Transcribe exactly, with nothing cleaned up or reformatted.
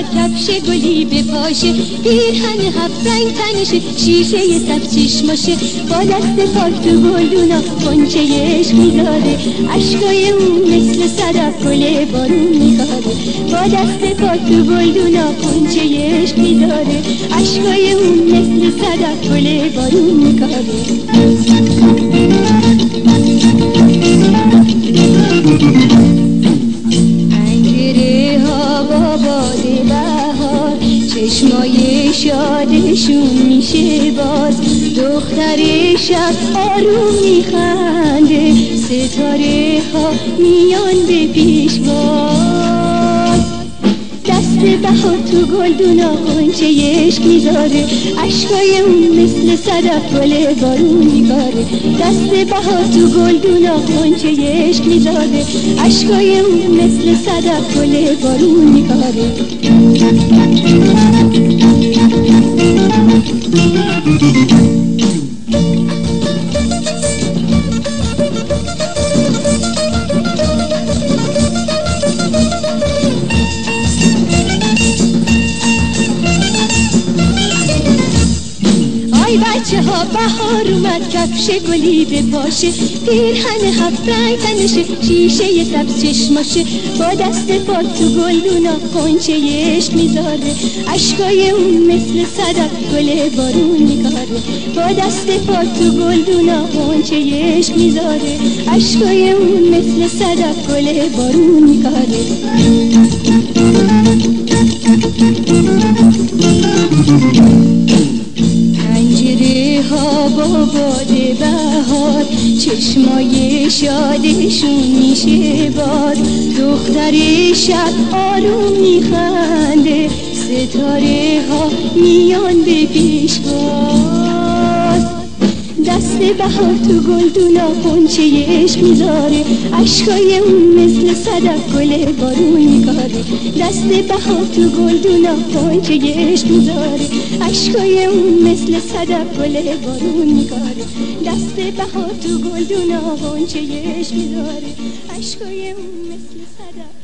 اومد کفش گلی به پاشه، پیرهن هفت رنگ تنشه، شیشه سبز چشماشه، با دست پاک تو گلدونا غنچه عشق میذاره، اشکای اون مثل صدف گل بارون میکاره، با دست پاک تو گلدونا غنچه عشق میذاره، اشکای اون مثل صدف گل بارون میکاره. پنجره ها با باد بهار چشمای شادشون میشه باز، دختر شب آروم میخنده، ستاره ها میان به پیشواز، دست بهار تو گلدونا غنچه عشق میذاره، اشکای اون مثل صدف گل بارون میکاره، دست بهار تو گلدونا غنچه عشق میذاره، اشکای اون مثل صدف گل بارون میکاره. بچه ها بهار اومد کفش گلی به پاشه، پیرهن هفت رنگ تنشه، شیشه سبز چشماشه، با دست پاک تو گلدونا غنچه عشق میذاره، اشکای اون مثل صدف گل بارون میکاره، با دست پاک تو گلدونا غنچه عشق میذاره، اشکای اون مثل صدف گل بارون میکاره. پنجره ها با باد بهار چشمای شادشون میشه باز، دختر شب آروم میخنده، ستاره ها میان به پیشواز، دست بهار تو گلدونا غنچه عشق میذاره، اشکای اون مثل صدف گل بارون میکاره، دست بهار تو گلدونا غنچه عشق میذاره، اشکای اون مثل صدف گل بارون میکاره، دست بهار تو گلدونا غنچه عشق میذاره، اشکای اون مثل صدف